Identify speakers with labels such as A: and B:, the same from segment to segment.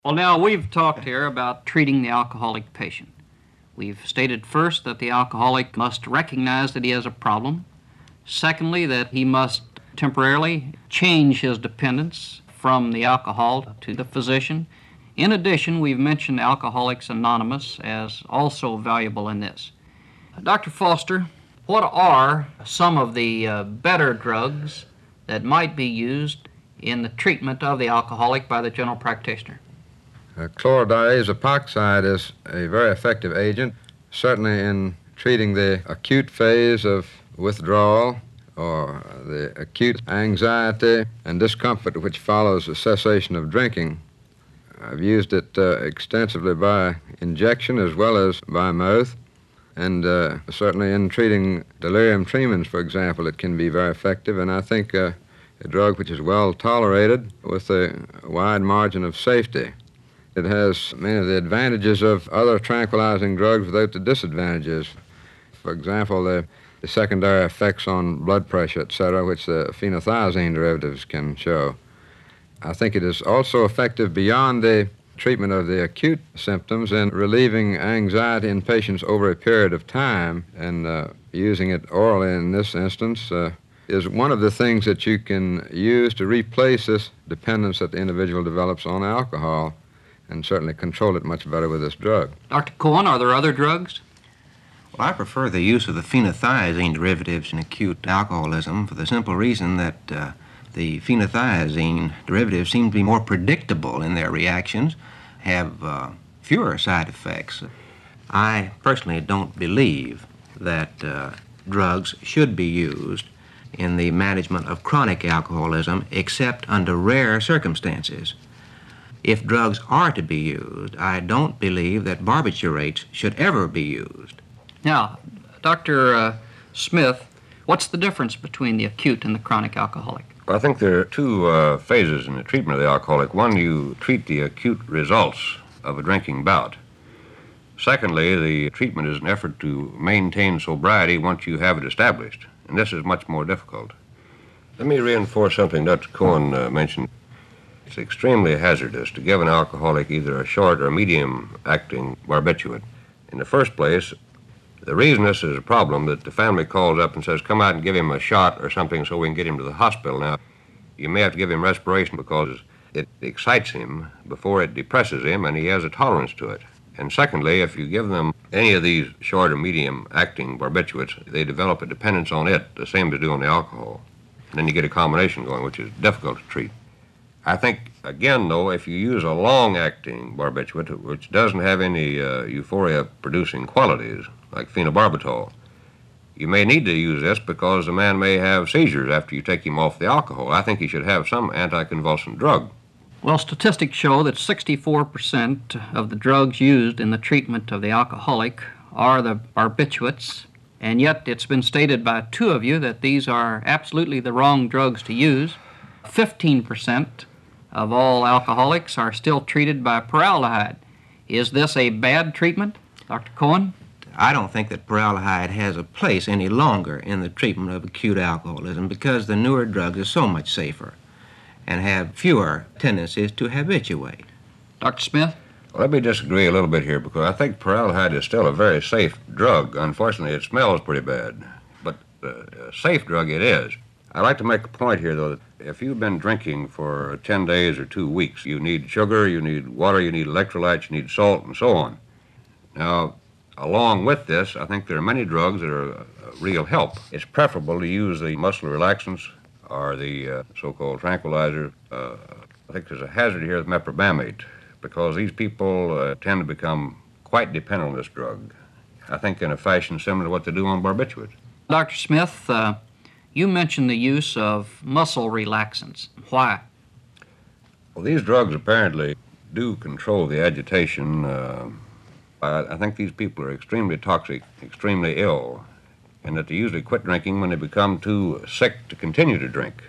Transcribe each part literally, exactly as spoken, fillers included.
A: Well, now we've talked here about treating the alcoholic patient. We've stated first that the alcoholic must recognize that he has a problem. Secondly, that he must temporarily change his dependence from the alcohol to the physician. In addition, we've mentioned Alcoholics Anonymous as also valuable in this. Doctor Foster, what are some of the uh, better drugs that might be used in the treatment of the alcoholic by the general practitioner?
B: Uh, chlorodiazepine epoxide is a very effective agent, certainly in treating the acute phase of withdrawal or the acute anxiety and discomfort which follows the cessation of drinking. I've used it uh, extensively by injection as well as by mouth, and uh, certainly in treating delirium tremens, for example, it can be very effective, and I think uh, a drug which is well tolerated with a wide margin of safety. It has many of the advantages of other tranquilizing drugs without the disadvantages. For example, the, the secondary effects on blood pressure, et cetera, which the phenothiazine derivatives can show. I think it is also effective beyond the treatment of the acute symptoms in relieving anxiety in patients over a period of time, and uh, using it orally in this instance uh, is one of the things that you can use to replace this dependence that the individual develops on alcohol, and certainly control it much better with this drug.
A: Doctor Cohen, are there other drugs?
C: Well, I prefer the use of the phenothiazine derivatives in acute alcoholism for the simple reason that uh, the phenothiazine derivatives seem to be more predictable in their reactions, have uh, fewer side effects. I personally don't believe that uh, drugs should be used in the management of chronic alcoholism except under rare circumstances. If drugs are to be used, I don't believe that barbiturates should ever be used.
A: Now, Doctor Uh, Smith, what's the difference between the acute and the chronic alcoholic?
D: I think there are two uh, phases in the treatment of the alcoholic. One, you treat the acute results of a drinking bout. Secondly, the treatment is an effort to maintain sobriety once you have it established, and this is much more difficult. Let me reinforce something Doctor Cohen uh, mentioned. It's extremely hazardous to give an alcoholic either a short or medium-acting barbiturate. In the first place, the reason this is a problem that the family calls up and says, come out and give him a shot or something so we can get him to the hospital. Now, you may have to give him respiration because it excites him before it depresses him, and he has a tolerance to it. And secondly, if you give them any of these short or medium-acting barbiturates, they develop a dependence on it, the same as they do on the alcohol. And then you get a combination going, which is difficult to treat. I think, again, though, if you use a long-acting barbiturate, which doesn't have any uh, euphoria-producing qualities, like phenobarbital, you may need to use this because the man may have seizures after you take him off the alcohol. I think he should have some anticonvulsant drug.
A: Well, statistics show that sixty-four percent of the drugs used in the treatment of the alcoholic are the barbiturates, and yet it's been stated by two of you that these are absolutely the wrong drugs to use. fifteen percent of all alcoholics are still treated by paraldehyde. Is this a bad treatment, Doctor Cohen?
C: I don't think that paraldehyde has a place any longer in the treatment of acute alcoholism because the newer drugs are so much safer and have fewer tendencies to habituate.
A: Doctor Smith?
D: Well, let me disagree a little bit here because I think paraldehyde is still a very safe drug. Unfortunately, it smells pretty bad, but uh, a safe drug it is. I'd like to make a point here, though, that if you've been drinking for ten days or two weeks, you need sugar, you need water, you need electrolytes, you need salt, and so on. Now, along with this, I think there are many drugs that are a real help. It's preferable to use the muscle relaxants or the uh, so-called tranquilizer. Uh, I think there's a hazard here with mepробamate because these people uh, tend to become quite dependent on this drug. I think in a fashion similar to what they do on barbiturates.
A: Doctor Smith, uh, you mentioned the use of muscle relaxants. Why?
D: Well, these drugs apparently do control the agitation. Uh, I, I think these people are extremely toxic, extremely ill, and that they usually quit drinking when they become too sick to continue to drink.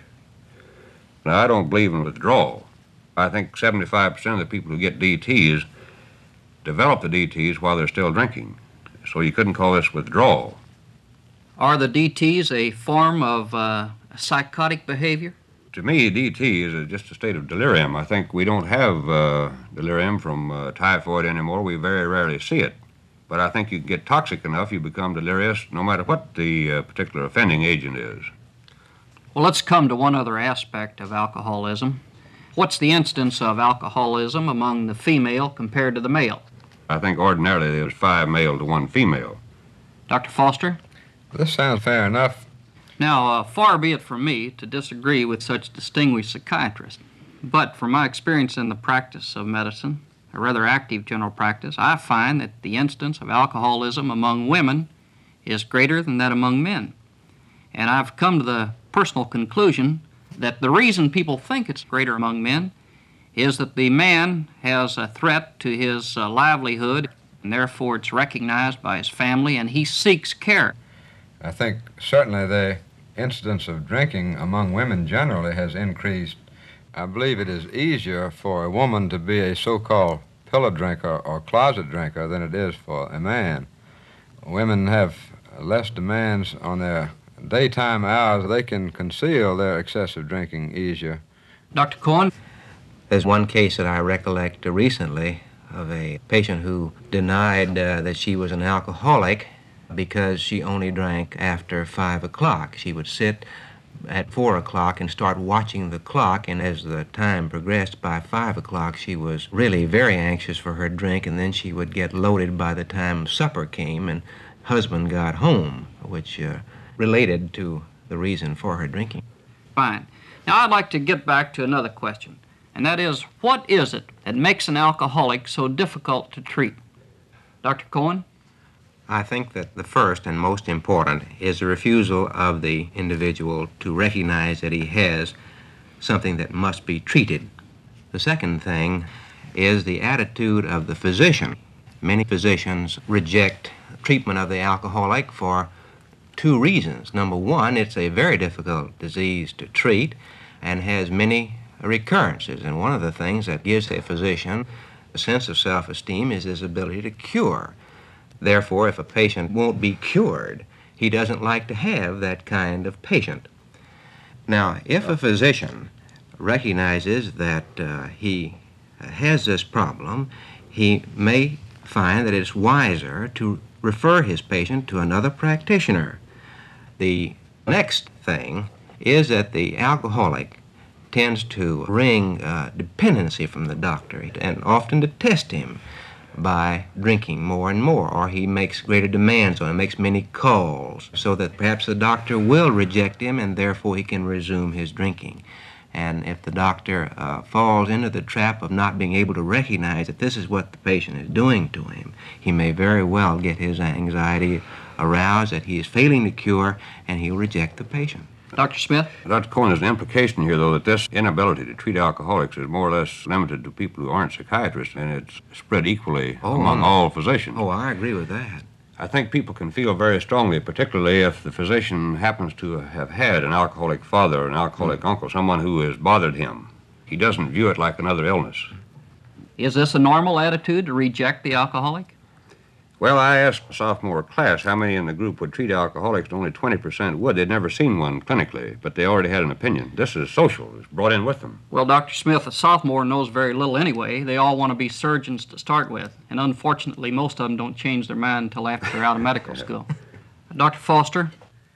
D: Now, I don't believe in withdrawal. I think seventy-five percent of the people who get D Ts develop the D Ts while they're still drinking. So you couldn't call this withdrawal.
A: Are the D Ts a form of uh, psychotic behavior?
D: To me, D T is a, just a state of delirium. I think we don't have uh, delirium from uh, typhoid anymore. We very rarely see it. But I think you get toxic enough, you become delirious no matter what the uh, particular offending agent is.
A: Well, let's come to one other aspect of alcoholism. What's the incidence of alcoholism among the female compared to the male?
D: I think ordinarily there's five male to one female.
A: Doctor Foster?
B: This sounds fair enough.
A: Now, uh, far be it from me to disagree with such distinguished psychiatrists, but from my experience in the practice of medicine, a rather active general practice, I find that the incidence of alcoholism among women is greater than that among men. And I've come to the personal conclusion that the reason people think it's greater among men is that the man has a threat to his uh, livelihood, and therefore it's recognized by his family, and he seeks care.
B: I think certainly the incidence of drinking among women generally has increased. I believe it is easier for a woman to be a so-called pillow drinker or closet drinker than it is for a man. Women have less demands on their daytime hours. They can conceal their excessive drinking easier.
A: Doctor Cohen?
C: There's one case that I recollect recently of a patient who denied uh, that she was an alcoholic because she only drank after five o'clock. She would sit at four o'clock and start watching the clock, and as the time progressed, by five o'clock she was really very anxious for her drink, and then she would get loaded by the time supper came and husband got home, which uh, related to the reason for her drinking.
A: Fine. Now I'd like to get back to another question, and that is, what is it that makes an alcoholic so difficult to treat? Doctor Cohen?
C: I think that the first and most important is the refusal of the individual to recognize that he has something that must be treated. The second thing is the attitude of the physician. Many physicians reject treatment of the alcoholic for two reasons. Number one, it's a very difficult disease to treat and has many recurrences. And one of the things that gives a physician a sense of self-esteem is his ability to cure. Therefore, if a patient won't be cured, he doesn't like to have that kind of patient. Now, if a physician recognizes that uh, he has this problem, he may find that it's wiser to refer his patient to another practitioner. The next thing is that the alcoholic tends to wring uh, dependency from the doctor and often to test him by drinking more and more, or he makes greater demands on him, makes many calls, so that perhaps the doctor will reject him and therefore he can resume his drinking. And if the doctor uh, falls into the trap of not being able to recognize that this is what the patient is doing to him, he may very well get his anxiety aroused that he is failing to cure, and he'll reject the patient.
A: Doctor Smith?
D: Doctor Cohen, there's an implication here, though, that this inability to treat alcoholics is more or less limited to people who aren't psychiatrists, and it's spread equally
C: Oh,
D: among
C: no.
D: all physicians.
C: Oh, I agree with that.
D: I think people can feel very strongly, particularly if the physician happens to have had an alcoholic father or an alcoholic mm. uncle, someone who has bothered him. He doesn't view it like another illness.
A: Is this a normal attitude to reject the alcoholic?
D: Well, I asked the sophomore class how many in the group would treat alcoholics, and only twenty percent would. They'd never seen one clinically, but they already had an opinion. This is social. It's brought in with them.
A: Well, Doctor Smith, a sophomore knows very little anyway. They all want to be surgeons to start with, and unfortunately, most of them don't change their mind until after they're out of medical school. Doctor Foster?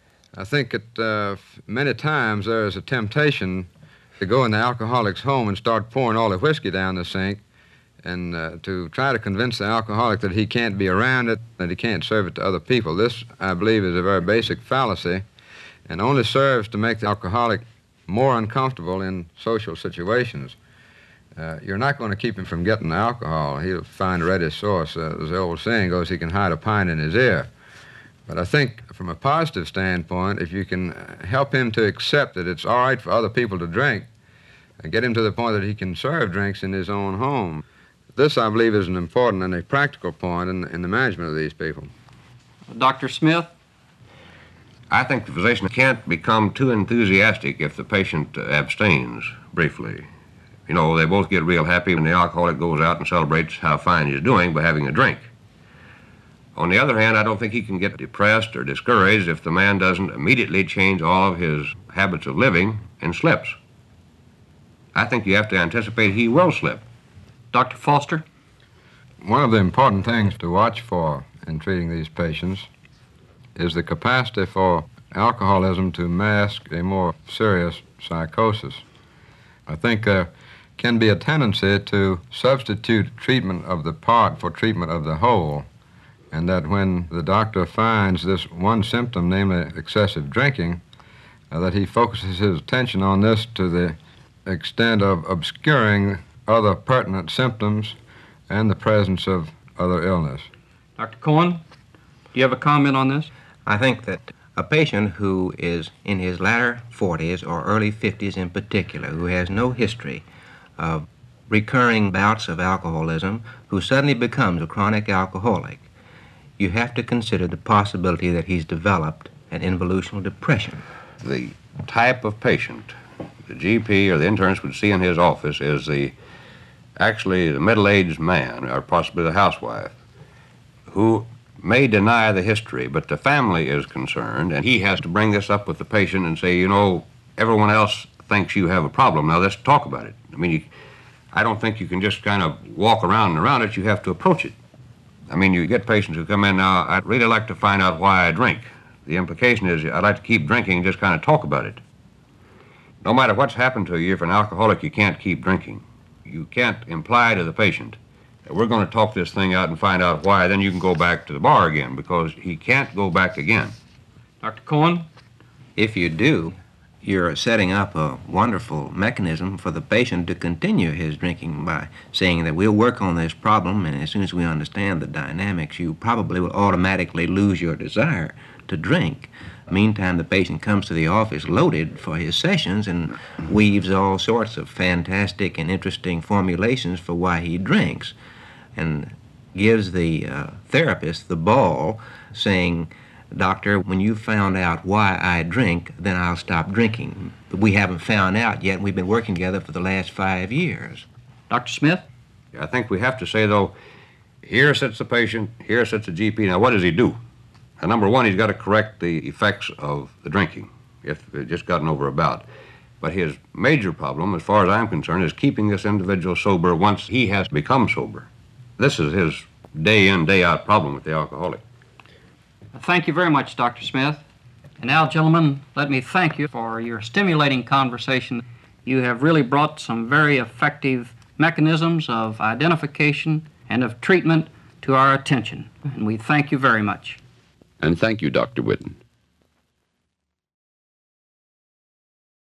B: I think that uh, many times there is a temptation to go in the alcoholic's home and start pouring all the whiskey down the sink, and uh, to try to convince the alcoholic that he can't be around it, that he can't serve it to other people. This, I believe, is a very basic fallacy and only serves to make the alcoholic more uncomfortable in social situations. Uh, you're not going to keep him from getting alcohol. He'll find a ready source. Uh, as the old saying goes, he can hide a pint in his ear. But I think from a positive standpoint, if you can help him to accept that it's all right for other people to drink and get him to the point that he can serve drinks in his own home, this, I believe, is an important and a practical point in, in the management of these people.
A: Doctor Smith?
D: I think the physician can't become too enthusiastic if the patient uh, abstains briefly. You know, they both get real happy when the alcoholic goes out and celebrates how fine he's doing by having a drink. On the other hand, I don't think he can get depressed or discouraged if the man doesn't immediately change all of his habits of living and slips. I think you have to anticipate he will slip.
A: Doctor Foster?
B: One of the important things to watch for in treating these patients is the capacity for alcoholism to mask a more serious psychosis. I think there can be a tendency to substitute treatment of the part for treatment of the whole, and that when the doctor finds this one symptom, namely excessive drinking, uh, that he focuses his attention on this to the extent of obscuring other pertinent symptoms and the presence of other illness.
A: Doctor Cohen, do you have a comment on this?
C: I think that a patient who is in his latter forties or early fifties in particular, who has no history of recurring bouts of alcoholism, who suddenly becomes a chronic alcoholic, you have to consider the possibility that he's developed an involutional depression.
D: The type of patient the G P or the internist would see in his office is the actually the middle-aged man, or possibly the housewife, who may deny the history, but the family is concerned, and he has to bring this up with the patient and say, you know, everyone else thinks you have a problem. Now let's talk about it. I mean, you, I don't think you can just kind of walk around and around it. You have to approach it. I mean, you get patients who come in now, I'd really like to find out why I drink. The implication is I'd like to keep drinking and just kind of talk about it. No matter what's happened to you, if you're an alcoholic, you can't keep drinking. You can't imply to the patient that we're going to talk this thing out and find out why, then you can go back to the bar again, because he can't go back again.
A: Doctor Cohen?
C: If you do, you're setting up a wonderful mechanism for the patient to continue his drinking by saying that we'll work on this problem, and as soon as we understand the dynamics, you probably will automatically lose your desire to drink. Meantime, the patient comes to the office loaded for his sessions and weaves all sorts of fantastic and interesting formulations for why he drinks, and gives the uh, therapist the ball, saying, Doctor, when you found out why I drink, then I'll stop drinking. But we haven't found out yet, and we've been working together for the last five years.
A: Doctor Smith?
D: I think we have to say, though, here sits the patient, here sits the G P. Now, what does he do? Now, number one, he's got to correct the effects of the drinking, if it's just gotten over a bout. But his major problem, as far as I'm concerned, is keeping this individual sober once he has become sober. This is his day in, day out problem with the alcoholic.
A: Thank you very much, Doctor Smith. And now, gentlemen, let me thank you for your stimulating conversation. You have really brought some very effective mechanisms of identification and of treatment to our attention, and we thank you very much.
E: And thank you, Doctor Whitten.